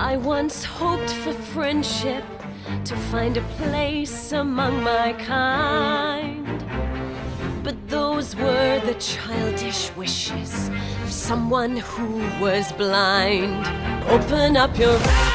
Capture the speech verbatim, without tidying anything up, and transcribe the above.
I once hoped for friendship, to find a place among my kind. But those were the childish wishes of someone who was blind. Open up your eyes.